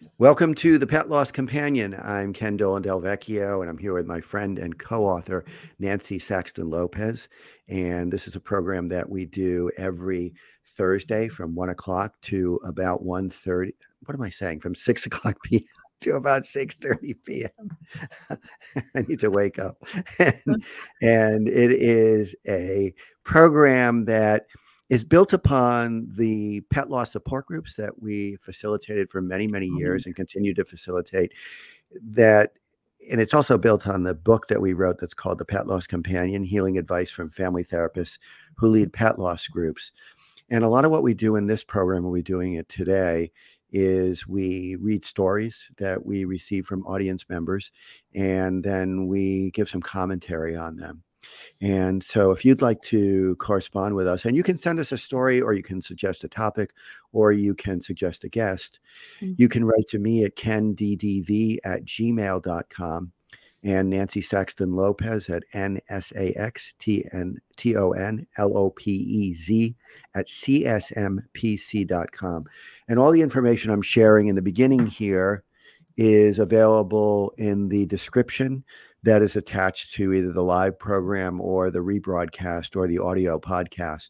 Welcome to the Pet Loss Companion. I'm Ken Dolan Del Vecchio, and I'm here with my friend and co-author Nancy Saxton Lopez. And this is a program that we do every Thursday from 1 o'clock to about 1:30. What am I saying? From 6 o'clock p.m. to about 6:30 p.m. I need to wake up. and, and it is a program that is built upon the pet loss support groups that we facilitated for many, many years and continue to facilitate that. And it's also built on the book that we wrote that's called The Pet Loss Companion, Healing Advice from Family Therapists Who Lead Pet Loss Groups. And a lot of what we do in this program, we'll be doing it today, is we read stories that we receive from audience members, and then we give some commentary on them. And so if you'd like to correspond with us, and you can send us a story, or you can suggest a topic, or you can suggest a guest, you can write to me at kenddv@gmail.com and Nancy Saxton Lopez at NSAXTNLOPEZ@CSMPC.com. And all the information I'm sharing in the beginning here is available in the description that is attached to either the live program or the rebroadcast or the audio podcast.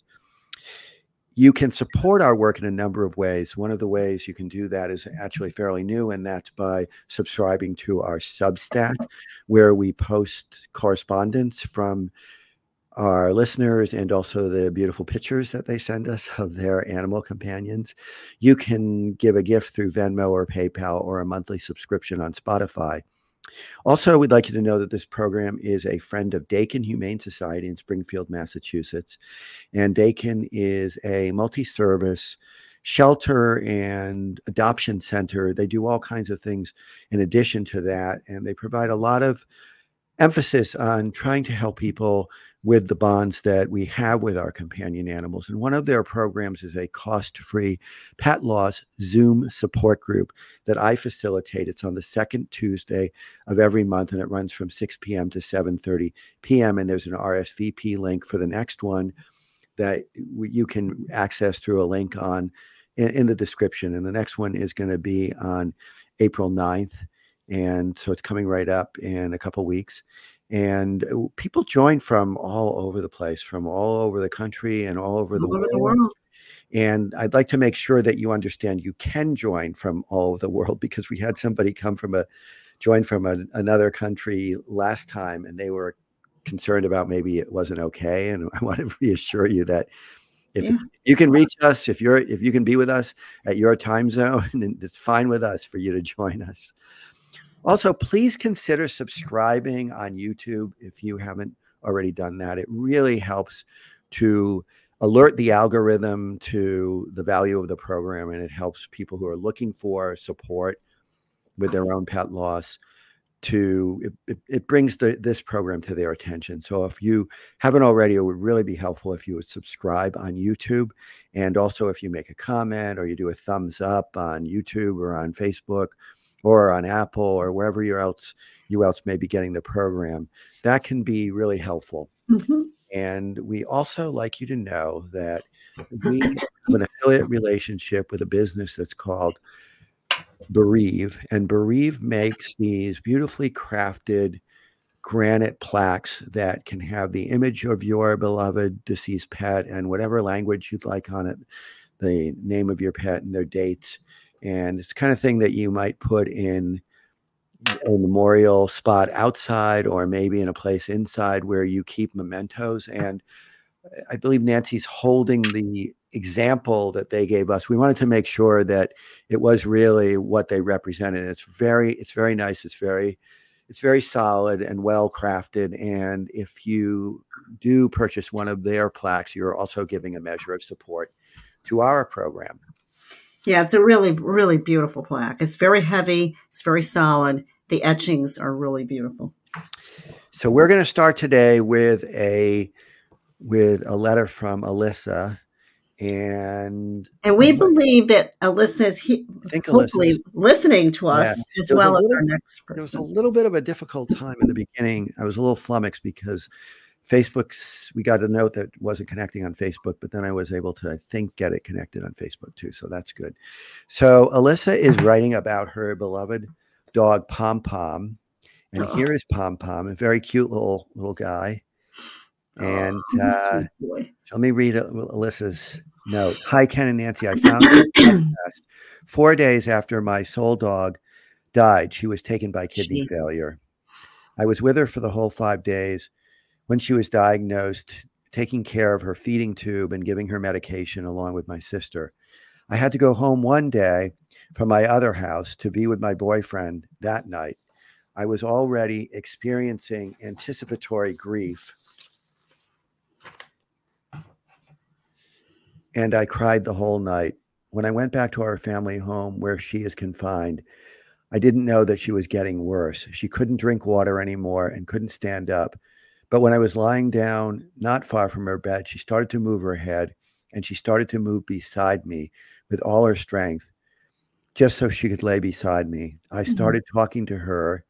You can support our work in a number of ways. One of the ways you can do that is actually fairly new, and that's by subscribing to our Substack, where we post correspondence from our listeners and also the beautiful pictures that they send us of their animal companions. You can give a gift through Venmo or PayPal or a monthly subscription on Spotify. Also, we'd like you to know that this program is a friend of Dakin Humane Society in Springfield, Massachusetts. And Dakin is a multi-service shelter and adoption center. They do all kinds of things in addition to that, and they provide a lot of emphasis on trying to help people with the bonds that we have with our companion animals. And one of their programs is a cost-free pet loss Zoom support group that I facilitate. It's on the second Tuesday of every month, and it runs from 6 p.m. to 7:30 p.m. And there's an RSVP link for the next one that you can access through a link in the description. And the next one is going to be on April 9th. And so it's coming right up in a couple weeks. And people join from all over the place, from all over the country and all over the world. And I'd like to make sure that you understand you can join from all over the world, because we had somebody join from another country last time, and they were concerned about maybe it wasn't okay. And I want to reassure you that if you can reach us, if you can be with us at your time zone, and it's fine with us for you to join us. Also, please consider subscribing on YouTube if you haven't already done that. It really helps to alert the algorithm to the value of the program, and it helps people who are looking for support with their own pet loss it brings this program to their attention. So if you haven't already, it would really be helpful if you would subscribe on YouTube. And also if you make a comment or you do a thumbs up on YouTube or on Facebook or on Apple or wherever you else may be getting the program, that can be really helpful. Mm-hmm. And we also like you to know that we have an affiliate relationship with a business that's called Bereave, and Bereave makes these beautifully crafted granite plaques that can have the image of your beloved deceased pet and whatever language you'd like on it, the name of your pet and their dates. And it's the kind of thing that you might put in a memorial spot outside, or maybe in a place inside where you keep mementos. And I believe Nancy's holding the example that they gave us. We wanted to make sure that it was really what they represented. It's very nice. It's very solid and well crafted. And if you do purchase one of their plaques, you're also giving a measure of support to our program. Yeah, it's a really, really beautiful plaque. It's very heavy. It's very solid. The etchings are really beautiful. So we're going to start today with a letter from Alyssa. And we believe that Alyssa is hopefully listening to us as well as our next person. There was a little bit of a difficult time in the beginning. I was a little flummoxed because Facebook's, we got a note that wasn't connecting on Facebook, but then I was able to, I think, get it connected on Facebook too. So that's good. So Alyssa is writing about her beloved dog, Pom Pom. And Oh, here is Pom Pom, a very cute little guy. oh, And sweet boy. let me read Alyssa's note. Hi, Ken and Nancy. I found your podcast 4 days after my soul dog died. She was taken by kidney failure. I was with her for the whole 5 days. When she was diagnosed, taking care of her feeding tube and giving her medication along with my sister. I had to go home one day from my other house to be with my boyfriend that night. I was already experiencing anticipatory grief, and I cried the whole night. When I went back to our family home where she is confined, I didn't know that she was getting worse. She couldn't drink water anymore and couldn't stand up. But when I was lying down, not far from her bed, she started to move her head and she started to move beside me with all her strength, just so she could lay beside me. I started talking to her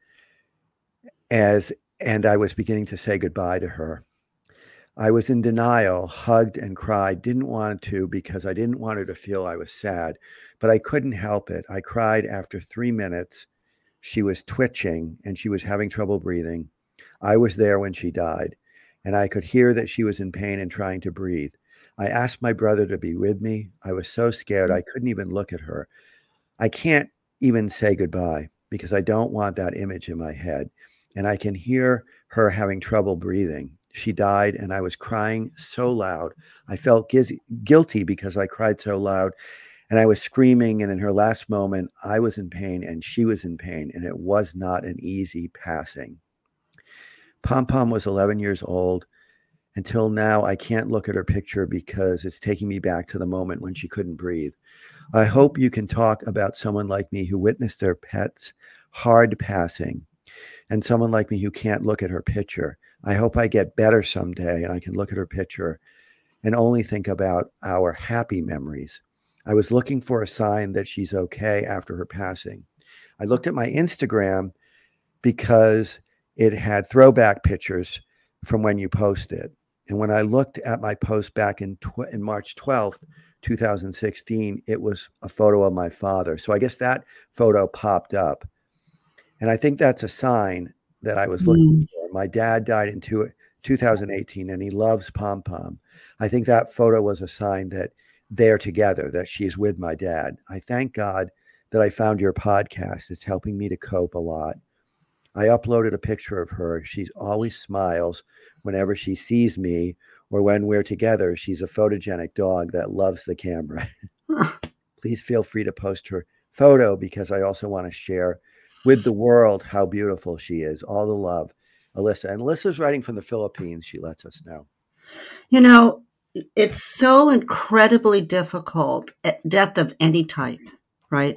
and I was beginning to say goodbye to her. I was in denial, hugged and cried, didn't want to because I didn't want her to feel I was sad, but I couldn't help it. I cried after 3 minutes. She was twitching and she was having trouble breathing. I was there when she died, and I could hear that she was in pain and trying to breathe. I asked my brother to be with me. I was so scared I couldn't even look at her. I can't even say goodbye because I don't want that image in my head. And I can hear her having trouble breathing. She died, and I was crying so loud. I felt guilty because I cried so loud, and I was screaming. And in her last moment, I was in pain, and she was in pain, and it was not an easy passing. Pom Pom was 11 years old. Until now, I can't look at her picture because it's taking me back to the moment when she couldn't breathe. I hope you can talk about someone like me who witnessed their pet's hard passing and someone like me who can't look at her picture. I hope I get better someday and I can look at her picture and only think about our happy memories. I was looking for a sign that she's okay after her passing. I looked at my Instagram because it had throwback pictures from when you posted. And when I looked at my post back in March 12th, 2016, it was a photo of my father. So I guess that photo popped up. And I think that's a sign that I was looking for. My dad died in 2018 and he loves Pom Pom. I think that photo was a sign that they're together, that she's with my dad. I thank God that I found your podcast. It's helping me to cope a lot. I uploaded a picture of her. She always smiles whenever she sees me or when we're together. She's a photogenic dog that loves the camera. Please feel free to post her photo because I also want to share with the world how beautiful she is. All the love, Alyssa. And Alyssa's writing from the Philippines. She lets us know. You know, it's so incredibly difficult at death of any type, right?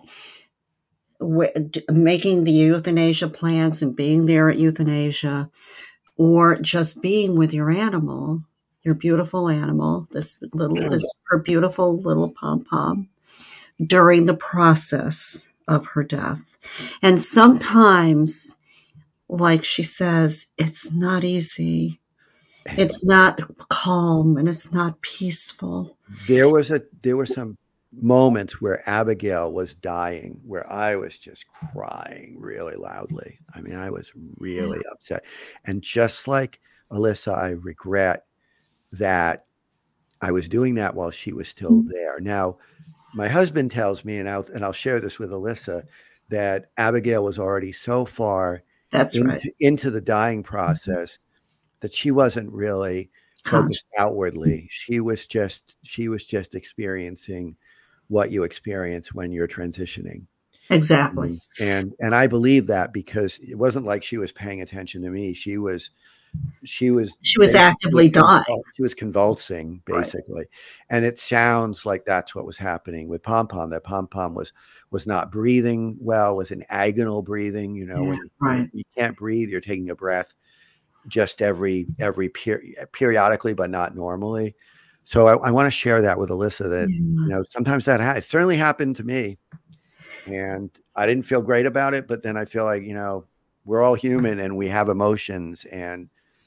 Making the euthanasia plans and being there at euthanasia, or just being with your animal, your beautiful animal, her beautiful little Pom Pom, during the process of her death. And sometimes, like she says, it's not easy. It's not calm and it's not peaceful. There were some moments where Abigail was dying where I was just crying really loudly. I mean, I was really upset. And just like Alyssa, I regret that I was doing that while she was still there. Now, my husband tells me, and I'll share this with Alyssa, that Abigail was already so far That's right. into the dying process that she wasn't really focused outwardly. She was just experiencing what you experience when you're transitioning. Exactly. And I believe that because it wasn't like she was paying attention to me. She was Actively dying. she was convulsing basically. Right. And it sounds like that's what was happening with Pom Pom, that Pom Pom was not breathing well, was in agonal breathing. You know, when you can't breathe, you're taking a breath just periodically, but not normally. So I want to share that with Alyssa that, you know, sometimes it certainly happened to me and I didn't feel great about it, but then I feel like, you know, we're all human and we have emotions. And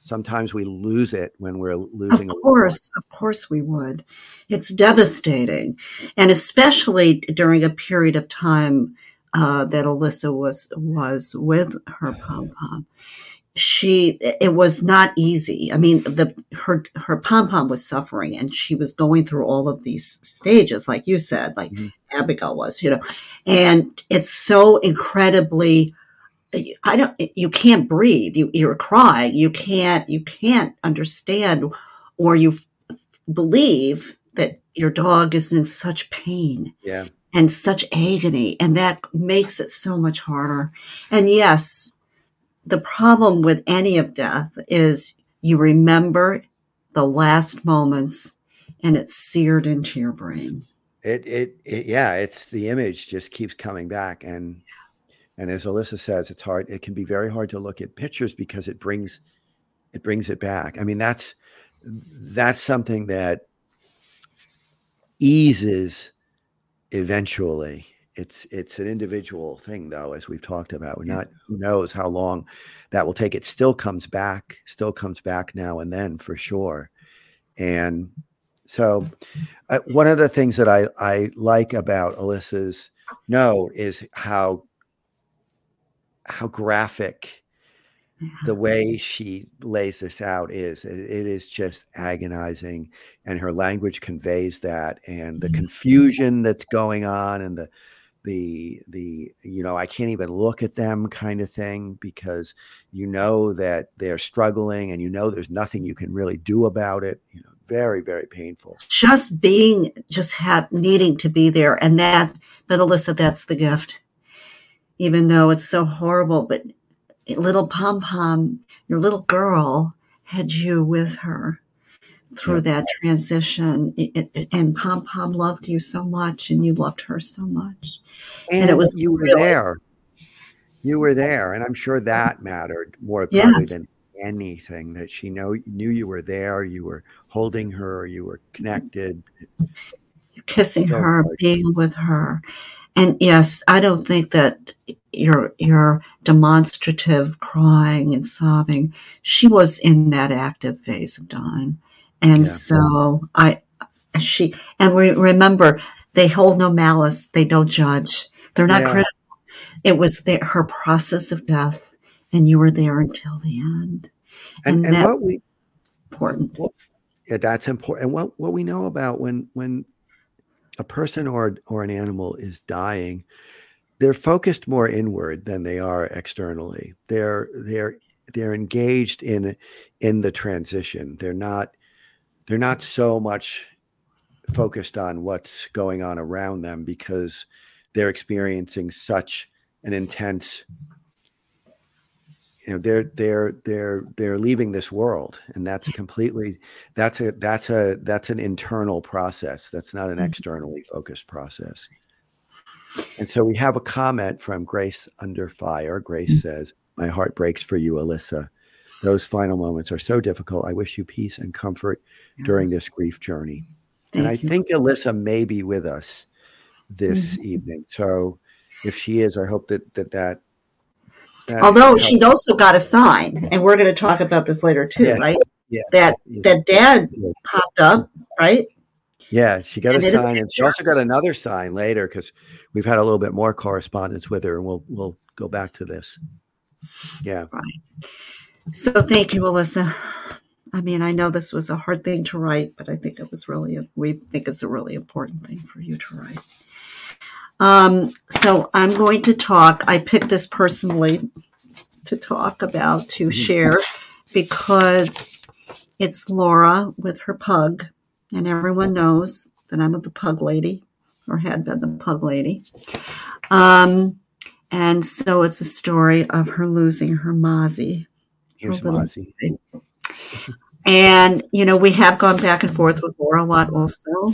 Sometimes we lose it when we're losing. Of course we would. It's devastating. And especially during a period of time that Alyssa was with her pom-pom. It was not easy. I mean, her pom-pom was suffering, and she was going through all of these stages, like you said, like Abigail was, and it's so incredibly, you can't breathe. You're crying. You can't understand, or you believe that your dog is in such pain. Yeah. And such agony, and that makes it so much harder. And yes, the problem with any of death is you remember the last moments, and it's seared into your brain. It's the image just keeps coming back, and as Alyssa says, it's hard. It can be very hard to look at pictures because it brings it back. I mean, that's something that eases eventually. It's an individual thing, though, as we've talked about. Who knows how long that will take. It still comes back now and then, for sure. And so one of the things that I like about Alyssa's note is how graphic the way she lays this out is. It is just agonizing, and her language conveys that, and the confusion that's going on, and the I can't even look at them kind of thing, because that they're struggling, and there's nothing you can really do about it. Very, very painful. Just needing to be there, and but Alyssa, that's the gift. Even though it's so horrible, but little pom-pom, your little girl, had you with her through that transition, and pom-pom loved you so much, and you loved her so much. And it was you were there. You were there, and I'm sure that mattered more probably than anything, that she knew you were there, you were holding her, you were connected. You're kissing her, being with her. And yes, I don't think that your demonstrative crying and sobbing, she was in that active phase of dying. And so we remember, they hold no malice, they don't judge, they're not critical. It was her process of death, and you were there until the end. And that's important. That's important. And what we know about when a person or an animal is dying, they're focused more inward than they are externally. They're engaged in the transition. They're not so much focused on what's going on around them, because they're experiencing such an intense, they're leaving this world, and that's an internal process. That's not an externally focused process. And so we have a comment from Grace Under Fire. Grace says, "My heart breaks for you, Alyssa. Those final moments are so difficult. I wish you peace and comfort during this grief journey." And I think Alyssa may be with us this evening. So if she is, I hope that although she'd also got a sign, and we're going to talk about this later too, right? Yeah. That Dad popped up, right? Yeah, she got a sign, and she also got another sign later, because we've had a little bit more correspondence with her, and we'll go back to this. Yeah. Right. So thank you, Alyssa. I mean, I know this was a hard thing to write, but I think we think it's a really important thing for you to write. So I'm going to talk. I picked this personally to share, because it's Laura with her pug, and everyone knows that I'm the pug lady, or had been the pug lady. And so it's a story of her losing her Mozzie. Here's Mozzie. And, we have gone back and forth with Laura a lot also.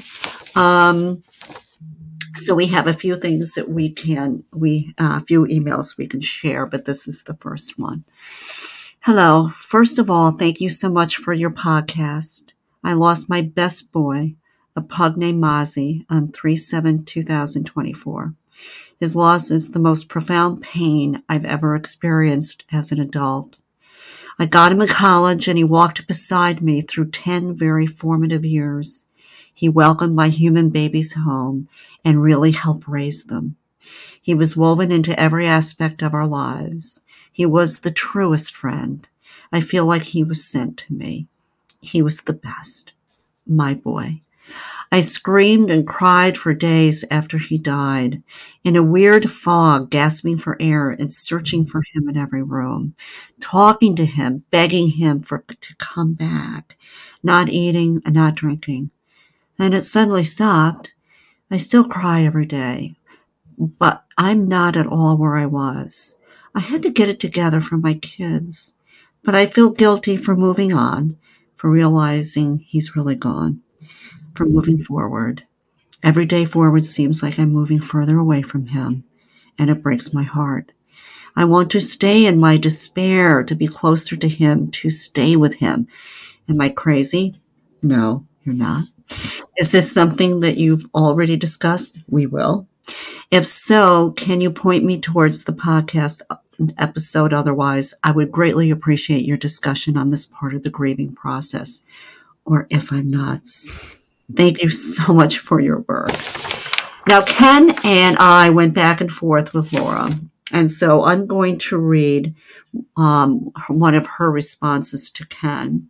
So we have a few things that a few emails we can share, but this is the first one. Hello. First of all, thank you so much for your podcast. I lost my best boy, a pug named Mozzie, on 3/7/2024. His loss is the most profound pain I've ever experienced as an adult. I got him in college, and he walked beside me through 10 very formative years. He welcomed my human babies home and really helped raise them. He was woven into every aspect of our lives. He was the truest friend. I feel like he was sent to me. He was the best. My boy. I screamed and cried for days after he died, in a weird fog, gasping for air and searching for him in every room, talking to him, begging him to come back, not eating and not drinking. Then it suddenly stopped. I still cry every day, but I'm not at all where I was. I had to get it together for my kids, but I feel guilty for moving on, for realizing he's really gone, for moving forward. Every day forward seems like I'm moving further away from him, and it breaks my heart. I want to stay in my despair, to be closer to him, to stay with him. Am I crazy? No, you're not. Is this something that you've already discussed? We will. If so, can you point me towards the podcast episode? Otherwise, I would greatly appreciate your discussion on this part of the grieving process, or if I'm nuts. Thank you so much for your work. Now, Ken and I went back and forth with Laura, and so I'm going to read one of her responses to Ken.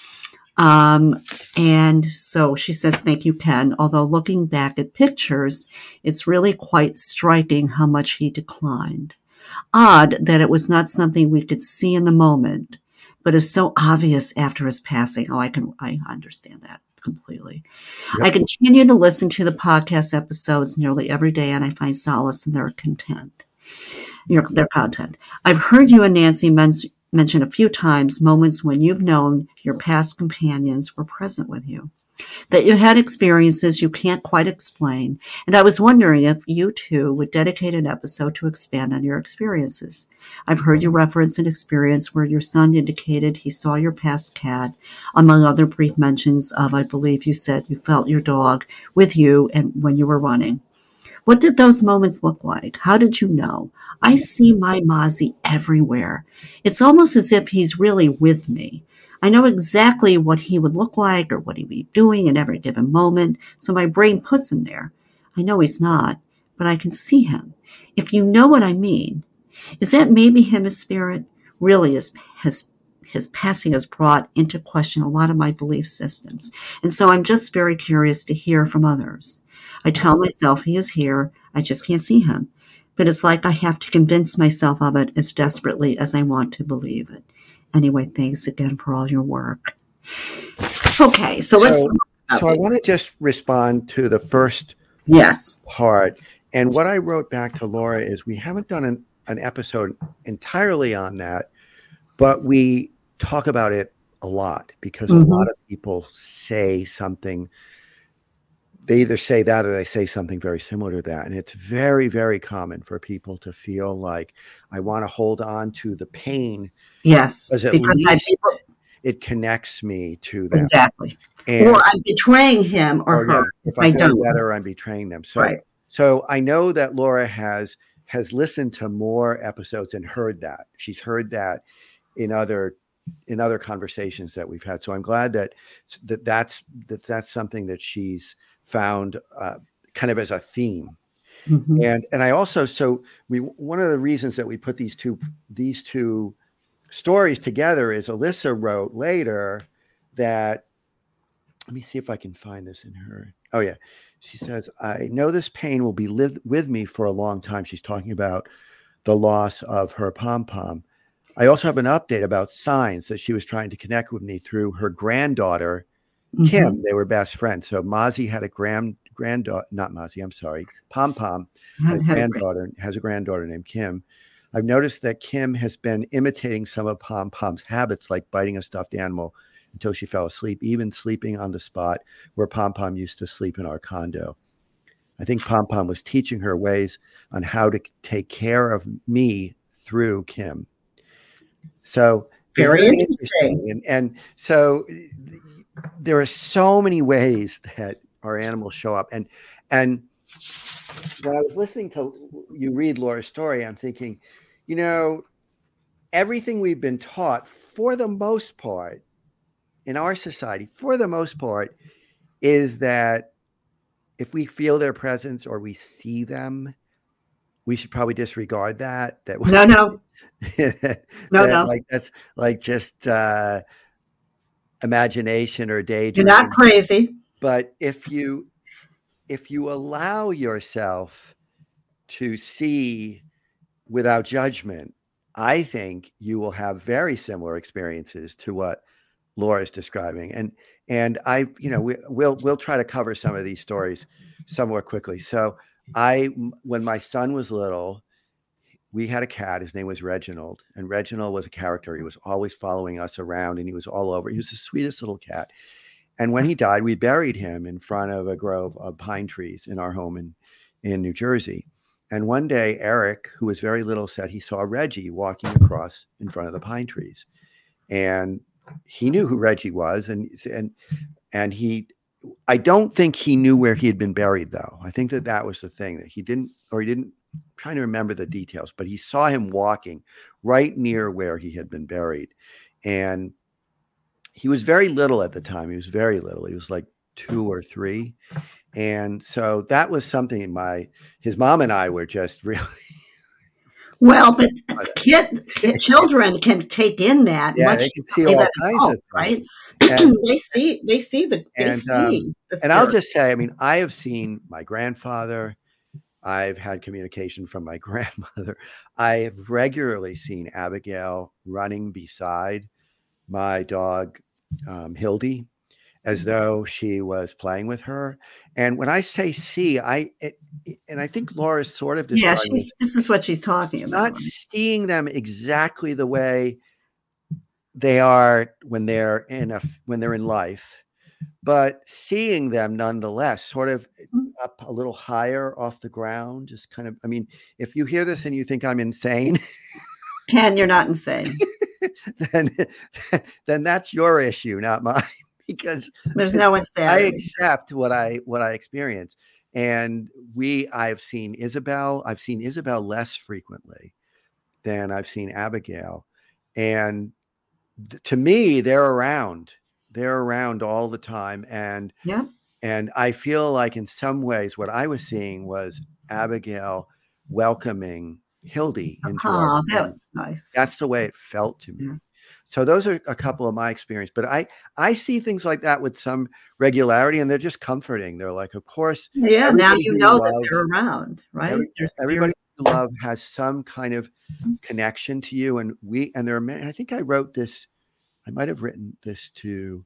And so she says, thank you, Ken. Although looking back at pictures, it's really quite striking how much he declined. Odd that it was not something we could see in the moment, but is so obvious after his passing. I understand that completely. Yep. I continue to listen to the podcast episodes nearly every day, and I find solace in their content. Their content. I've heard you and Nancy mention a few times moments when you've known your past companions were present with you, that you had experiences you can't quite explain, and I was wondering if you two would dedicate an episode to expand on your experiences. I've heard you reference an experience where your son indicated he saw your past cat, among other brief mentions of, I believe you said you felt your dog with you and when you were running. What did those moments look like? How did you know? I see my Mozzie everywhere. It's almost as if he's really with me. I know exactly what he would look like or what he'd be doing at every given moment, so my brain puts him there. I know he's not, but I can see him. If you know what I mean, is that maybe him as spirit? Really, his passing has brought into question a lot of my belief systems, and so I'm just very curious to hear from others. I tell myself he is here, I just can't see him. But it's like I have to convince myself of it as desperately as I want to believe it. Anyway, thanks again for all your work. Okay, so let's... So I want to just respond to the first part. And what I wrote back to Laura is we haven't done an episode entirely on that, but we talk about it a lot because a lot of people say something. They either say that or they say something very similar to that. And it's very, very common for people to feel like I want to hold on to the pain. Yes, because it connects me to them. Exactly. And, or I'm betraying him or her. If I don't better, I'm betraying them. So, so I know that Laura has listened to more episodes and heard that. She's heard that in other conversations that we've had. So I'm glad that's something that she's found kind of as a theme. And I also, one of the reasons that we put these two stories together is Alyssa wrote later that, let me see if I can find this in her. Oh yeah. She says, I know this pain will be lived with me for a long time. She's talking about the loss of her pom-pom. I also have an update about signs that she was trying to connect with me through her granddaughter, Kim. They were best friends. So Mozzie had a granddaughter, not Mozzie, I'm sorry. Pom-pom has a granddaughter named Kim. I've noticed that Kim has been imitating some of Pom-pom's habits, like biting a stuffed animal until she fell asleep, even sleeping on the spot where Pom-pom used to sleep in our condo. I think Pom-pom was teaching her ways on how to take care of me through Kim. So very interesting. And so there are so many ways that our animals show up. And when I was listening to you read Laura's story, I'm thinking, everything we've been taught for the most part, in our society, for the most part, is that if we feel their presence or we see them, we should probably disregard that. No, no, that no, no. like that's like just imagination or You're not daydream. crazy. But if you allow yourself to see without judgment, I think you will have very similar experiences to what Laura is describing. And I, we'll try to cover some of these stories somewhat quickly. So when my son was little, we had a cat. His name was Reginald, and Reginald was a character. He was always following us around, and he was all over. He was the sweetest little cat. And when he died, we buried him in front of a grove of pine trees in our home in New Jersey. And one day, Eric, who was very little, said he saw Reggie walking across in front of the pine trees, and he knew who Reggie was, and I don't think he knew where he had been buried, though. I think that was the thing, that he didn't. I'm trying to remember the details, but he saw him walking right near where he had been buried, and he was very little at the time. He was very little. He was like 2 or 3. And so that was something his mom and I were just really. Well, but children can take in that. Yeah, they can see all kinds of things. Right? And, they see the and I'll just say, I mean, I have seen my grandfather. I've had communication from my grandmother. I have regularly seen Abigail running beside my dog, Hildy, as though she was playing with her. And when I say see, I think Laura's sort of describing this is what she's talking about. Not seeing them exactly the way they are when they're in life, but seeing them nonetheless, sort of up a little higher off the ground, just kind of. I mean, if you hear this and you think I'm insane, Ken, you're not insane. then that's your issue, not mine. Because there's no insanity. I accept what I experience. And I've seen Isabel less frequently than I've seen Abigail. And to me, they're around all the time. And I feel like in some ways what I was seeing was Abigail welcoming Hildy into our family. That was nice. That's the way it felt to me. Yeah. So those are a couple of my experience, but I see things like that with some regularity, and they're just comforting. They're like, of course. Yeah. Now you know that they're around, right? Everybody you love has some kind of connection to you. And there are many, I think I wrote this, I might've written this to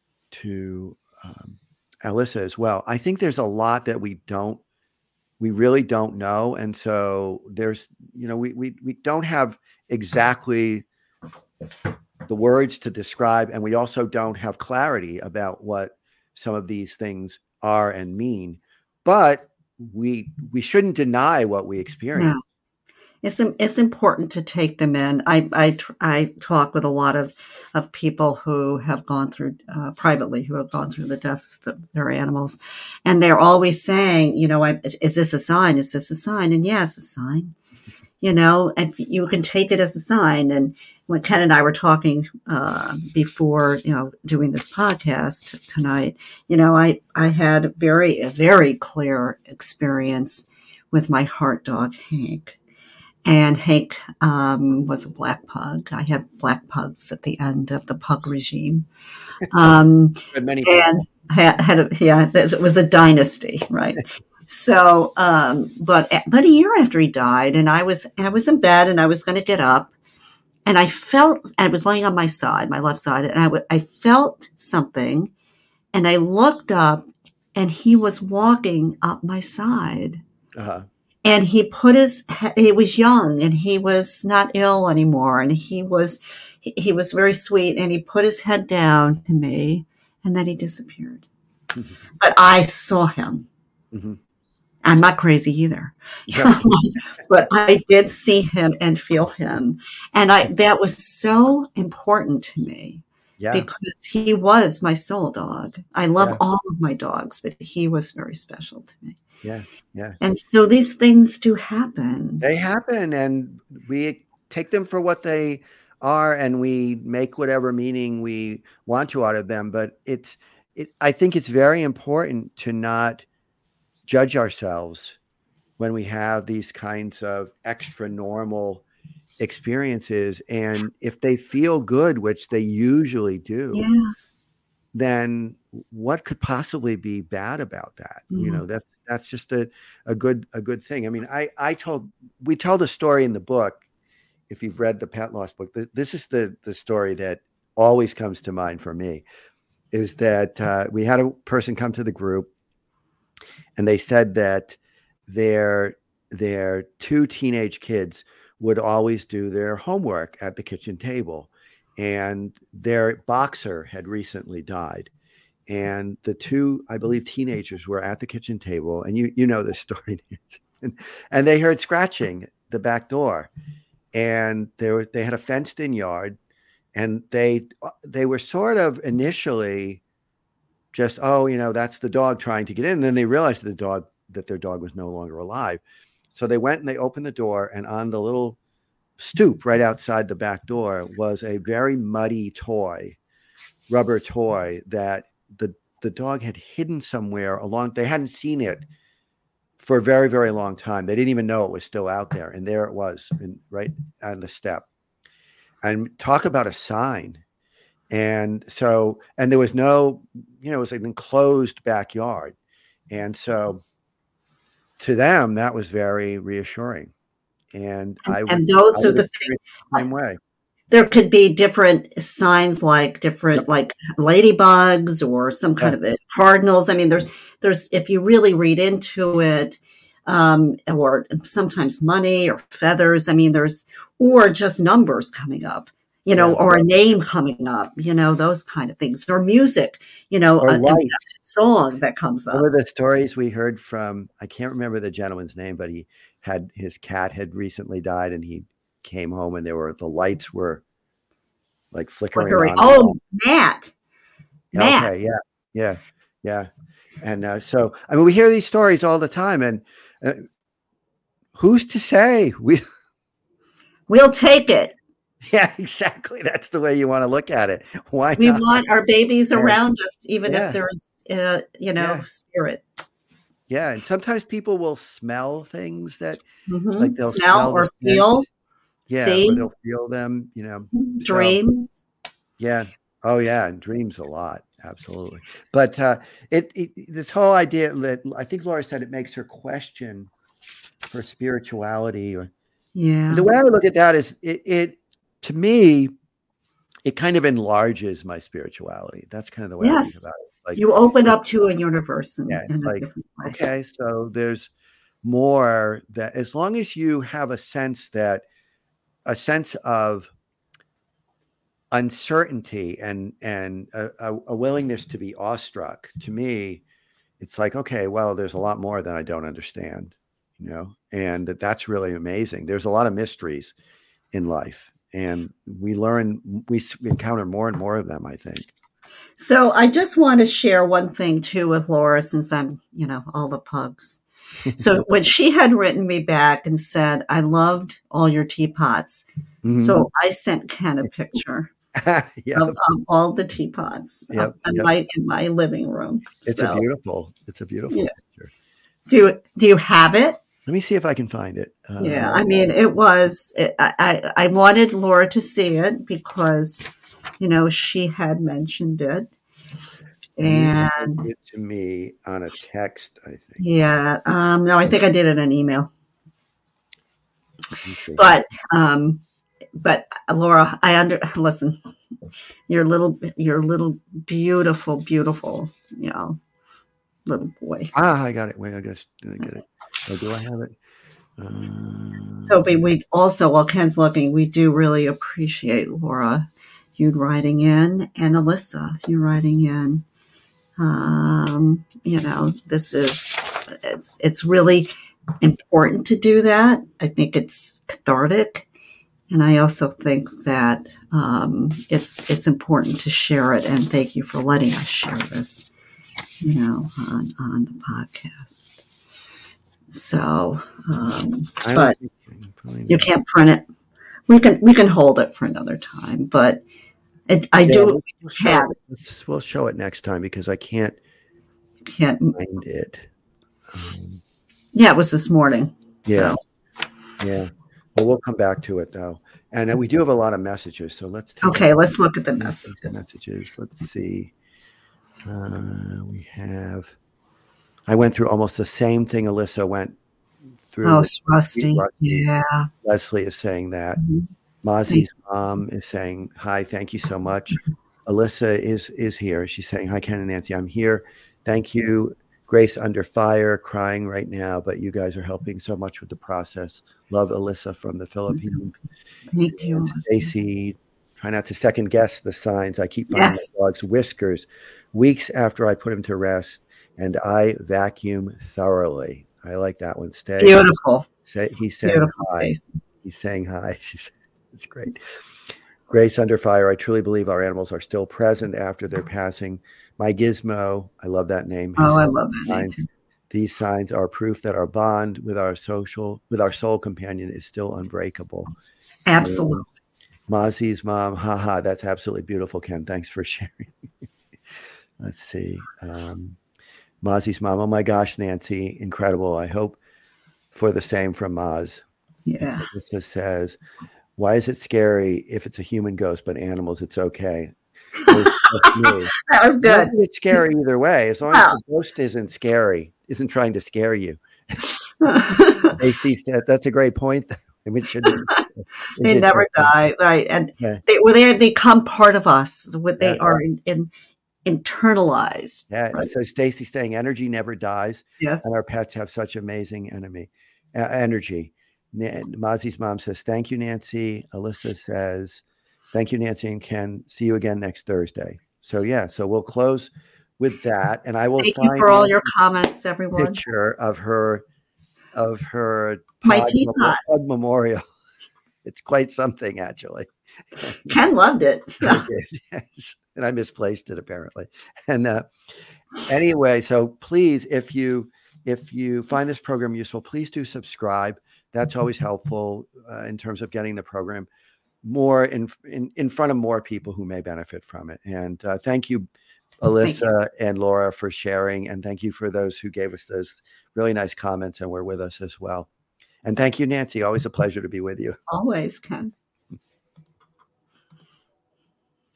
Alyssa as well. I think there's a lot that we really don't know. And so there's, we don't have exactly the words to describe, and we also don't have clarity about what some of these things are and mean, but we shouldn't deny what we experience. No. It's important to take them in. I talk with a lot of people who have gone through privately, who have gone through the deaths of their animals, and they're always saying, is this a sign? Is this a sign? And yes, a sign. And you can take it as a sign. And when Ken and I were talking before, doing this podcast tonight, I had a very clear experience with my heart dog, Hank. And Hank was a black pug. I have black pugs at the end of the pug regime. Many and it was a dynasty, right? So, but a year after he died, and I was in bed, and I was going to get up, and I was laying on my side, my left side, and I felt something, and I looked up, and he was walking up my side, and he was young, and he was not ill anymore, and he was very sweet, and he put his head down to me, and then he disappeared. Mm-hmm. But I saw him. Mm-hmm. I'm not crazy either, but I did see him and feel him. And that was so important to me because he was my soul dog. I love all of my dogs, but he was very special to me. Yeah. Yeah. And so these things do happen. They happen, and we take them for what they are, and we make whatever meaning we want to out of them. But I think it's very important to not judge ourselves when we have these kinds of extra normal experiences. And if they feel good, which they usually do, Yeah. then what could possibly be bad about that? Mm. That's just a good thing. I mean, we tell the story in the book. If you've read the Pet Loss book, this is the story that always comes to mind for me, is that we had a person come to the group, and they said that their two teenage kids would always do their homework at the kitchen table, and their boxer had recently died, and the two, I believe, teenagers were at the kitchen table, and you know this story, and they heard scratching the back door, and they had a fenced in yard, and they were sort of initially just, oh, that's the dog trying to get in. And then they realized that their dog was no longer alive. So they went and they opened the door, and on the little stoop right outside the back door was a very muddy rubber toy that the dog had hidden somewhere they hadn't seen it for a very, very long time. They didn't even know it was still out there. And there it was, right on the step. And talk about a sign. And there was no, it was an enclosed backyard. And so to them, that was very reassuring. And those I are would the experience the same way. There could be different signs, like different, like ladybugs or some kind of cardinals. I mean, there's if you really read into it, or sometimes money or feathers. I mean, or just numbers coming up, or a name coming up, those kind of things, or music, or a song that comes up. One of the stories we heard from, I can't remember the gentleman's name, but his cat had recently died, and he came home, and the lights were like flickering on. Oh, Matt. Okay, yeah. And so, I mean, we hear these stories all the time, and who's to say we'll take it? Yeah, exactly. That's the way you want to look at it. Why we not? Want our babies around us, even if there's, spirit. Yeah, and sometimes people will smell things that, like they'll smell or feel. Yeah, or they'll feel them. Dreams. Yeah. Oh, yeah, and dreams a lot. Absolutely. But this whole idea that I think Laura said, it makes her question for spirituality. The way I would look at that is it to me, it kind of enlarges my spirituality. That's kind of the way I think about it. Like, you open up to a universe in a different way. Okay, so there's more, that as long as you have a sense of uncertainty and a willingness to be awestruck, to me, it's like, okay, well, there's a lot more than I don't understand, and that's really amazing. There's a lot of mysteries in life, and we encounter more and more of them, I think. So I just want to share one thing too with Laura, since I'm, all the pugs. So when she had written me back and said, I loved all your teapots. Mm-hmm. So I sent Ken a picture of all the teapots in my living room. It's a beautiful picture. Do you have it? Let me see if I can find it. I mean, it was, I wanted Laura to see it because, she had mentioned it. And you it to me on a text, I think. Yeah. No, I think I did it in an email. But Laura, listen, your little beautiful, little boy. I got it. Wait, I guess did I get it? Oh, do I have it? So we also, while Ken's looking, we do really appreciate Laura, you writing in, and Alyssa, you writing in. It's really important to do that. I think it's cathartic. And I also think that it's important to share it. And thank you for letting us share this, on the podcast. So, but you can't print it. We can hold it for another time, but I do we'll show have it. We'll show it next time because I can't can't. find it. Um, Yeah, it was this morning. yeah, So yeah. Well, we'll come back to it though, and we do have a lot of messages. So let's take a okay, look let's look at the at these messages. messages. Let's see. We have. I went through almost the same thing Alyssa went through Oh, with it's Sweet Rusty. Rusty. Yeah. Leslie is saying that. Mhm. Thank Mozzie's you. mom is saying hi. Thank you so much. Alyssa is here. She's saying hi, Ken and Nancy. I'm here. Thank you. Grace under fire, crying right now, but you guys are helping so much with the process. Love Alyssa from the Philippines. Thank you, And Elizabeth. Stacy, try not to second guess the signs. I keep finding Yes. my dog's whiskers weeks after I put him to rest, and I vacuum thoroughly. I like that one. Stay. Beautiful. He's saying Beautiful, hi. Stacy. He's saying hi. It's great. Grace under fire. I truly believe our animals are still present after their passing. My Gizmo, I love that name. Oh, Has I love that name signs. too. These signs are proof that our bond with our soul companion is still unbreakable. Absolutely. And Mozzie's mom, haha, that's absolutely beautiful, Ken. Thanks for sharing. Let's see. Mozzie's mom, oh my gosh, Nancy, incredible. I hope for the same from Moz. Yeah. Alyssa says, why is it scary if it's a human ghost, but animals, it's okay? That's me. That was I don't good. think it's scary either way, as long as Well, the ghost isn't trying to scare you. AC said, that's a great point. I mean, is they it never okay? die, right? And Yeah. they were there. They become part of us. What Yeah. they are internalized. Yeah. Right? So Stacy saying energy never dies, and Yes. our pets have such amazing energy. Mozzie's mom says, thank you, Nancy. Alyssa says, thank you, Nancy and Ken. See you again next Thursday. So yeah, so we'll close with that. And I will Thank you find for all your Nancy's comments, everyone. picture of her My pug teapots. memorial. It's quite something, actually. Ken loved it. I did, yes. And I misplaced it apparently. And anyway, so please, if you find this program useful, please do subscribe. That's always helpful in terms of getting the program more in front of more people who may benefit from it. And thank you, Thank you. Alyssa and Laura, for sharing. And thank you for those who gave us those really nice comments and were with us as well. And thank you, Nancy. Always a pleasure to be with you. Always, Ken.